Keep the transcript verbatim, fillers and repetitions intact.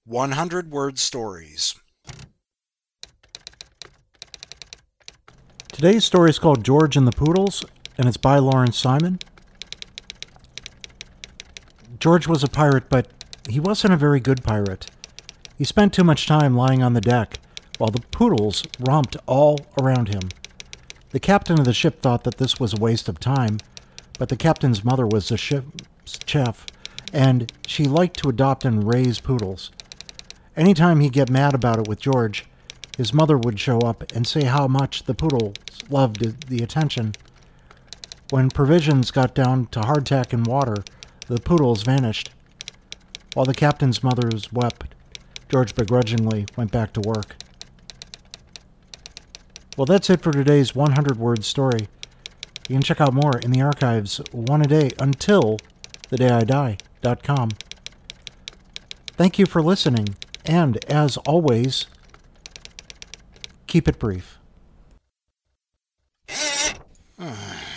one hundred word stories. Today's story is called George and the Poodles, and it's by Lawrence Simon. George was a pirate, but he wasn't a very good pirate. He spent too much time lying on the deck, while the poodles romped all around him. The captain of the ship thought that this was a waste of time, but the captain's mother was the ship's chef, and she liked to adopt and raise poodles. Anytime he'd get mad about it with George, his mother would show up and say how much the poodles loved the attention. When provisions got down to hardtack and water, the poodles vanished. While the captain's mother wept, George begrudgingly went back to work. Well, that's it for today's one hundred word story. You can check out more in the archives one a day until the day I die dot com. Thank you for listening, and as always, keep it brief.